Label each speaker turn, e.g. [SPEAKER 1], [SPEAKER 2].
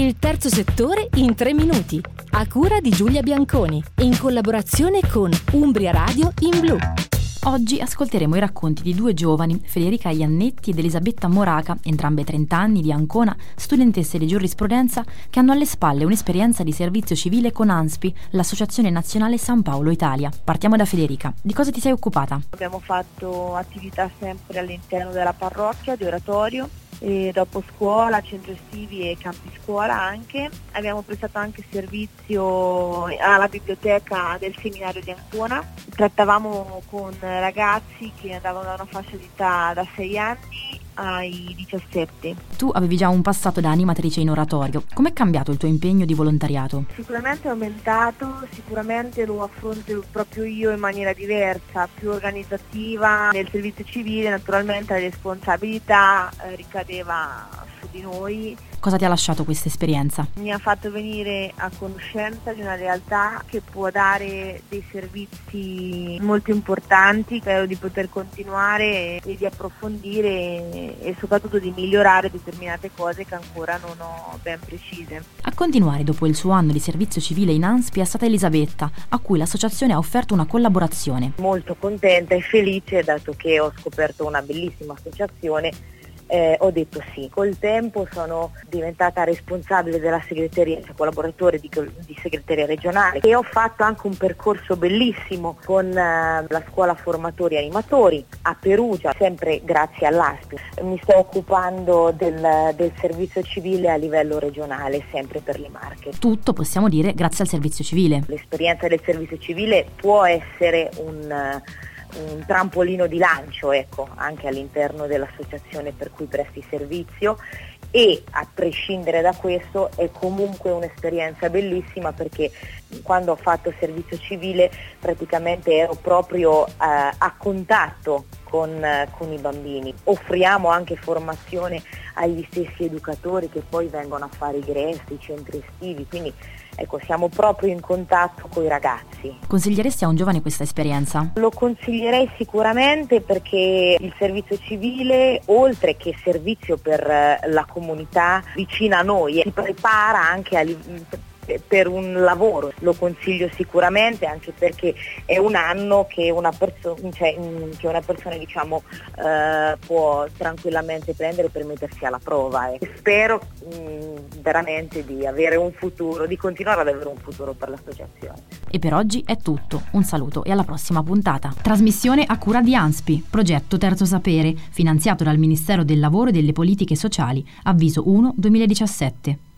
[SPEAKER 1] Il terzo settore in 3 minuti, a cura di Giulia Bianconi, in collaborazione con Umbria Radio in Blu.
[SPEAKER 2] Oggi ascolteremo i racconti di 2 giovani, Federica Iannetti ed Elisabetta Moraca, entrambe 30 anni, di Ancona, studentesse di giurisprudenza che hanno alle spalle un'esperienza di servizio civile con ANSPI, l'Associazione Nazionale San Paolo Italia. Partiamo da Federica. Di cosa ti sei occupata?
[SPEAKER 3] Abbiamo fatto attività sempre all'interno della parrocchia di oratorio, e dopo scuola, centri estivi e campi scuola anche. Abbiamo prestato anche servizio alla biblioteca del seminario di Ancona. Trattavamo con ragazzi che andavano da una fascia di età da 6 anni ai 17.
[SPEAKER 2] Tu avevi già un passato da animatrice in oratorio. Com'è cambiato il tuo impegno di volontariato?
[SPEAKER 3] Sicuramente è aumentato, sicuramente lo affronto proprio io in maniera diversa, più organizzativa. Nel servizio civile naturalmente la responsabilità ricadeva su di noi.
[SPEAKER 2] Cosa ti ha lasciato questa esperienza?
[SPEAKER 3] Mi ha fatto venire a conoscenza di una realtà che può dare dei servizi molto importanti. Spero di poter continuare e di approfondire e soprattutto di migliorare determinate cose che ancora non ho ben precise.
[SPEAKER 2] A continuare dopo il suo anno di servizio civile in ANSPI è stata Elisabetta, a cui l'associazione ha offerto una collaborazione.
[SPEAKER 4] Molto contenta e felice, dato che ho scoperto una bellissima associazione. Ho detto sì. Col tempo sono diventata responsabile della segreteria, cioè collaboratore di segreteria regionale, e ho fatto anche un percorso bellissimo con la scuola formatori animatori a Perugia, sempre grazie all'ASPI. Mi sto occupando del servizio civile a livello regionale, sempre per le Marche.
[SPEAKER 2] Tutto, possiamo dire, grazie al servizio civile.
[SPEAKER 4] L'esperienza del servizio civile può essere un trampolino di lancio, anche all'interno dell'associazione per cui presti servizio, e a prescindere da questo è comunque un'esperienza bellissima, perché quando ho fatto servizio civile praticamente ero proprio a contatto con i bambini. Offriamo anche formazione agli stessi educatori che poi vengono a fare i GREST, i centri estivi, quindi siamo proprio in contatto con i ragazzi.
[SPEAKER 2] Consiglieresti a un giovane questa esperienza?
[SPEAKER 4] Lo consiglierei sicuramente, perché il servizio civile, oltre che servizio per la comunità vicina a noi, ti prepara anche per un lavoro. Lo consiglio sicuramente, anche perché è un anno che una persona può tranquillamente prendere per mettersi alla prova. Spero veramente di avere un futuro, di continuare ad avere un futuro per l'associazione.
[SPEAKER 2] E per oggi è tutto. Un saluto e alla prossima puntata. Trasmissione a cura di ANSPI, progetto Terzo Sapere, finanziato dal Ministero del Lavoro e delle Politiche Sociali, avviso 1/2017.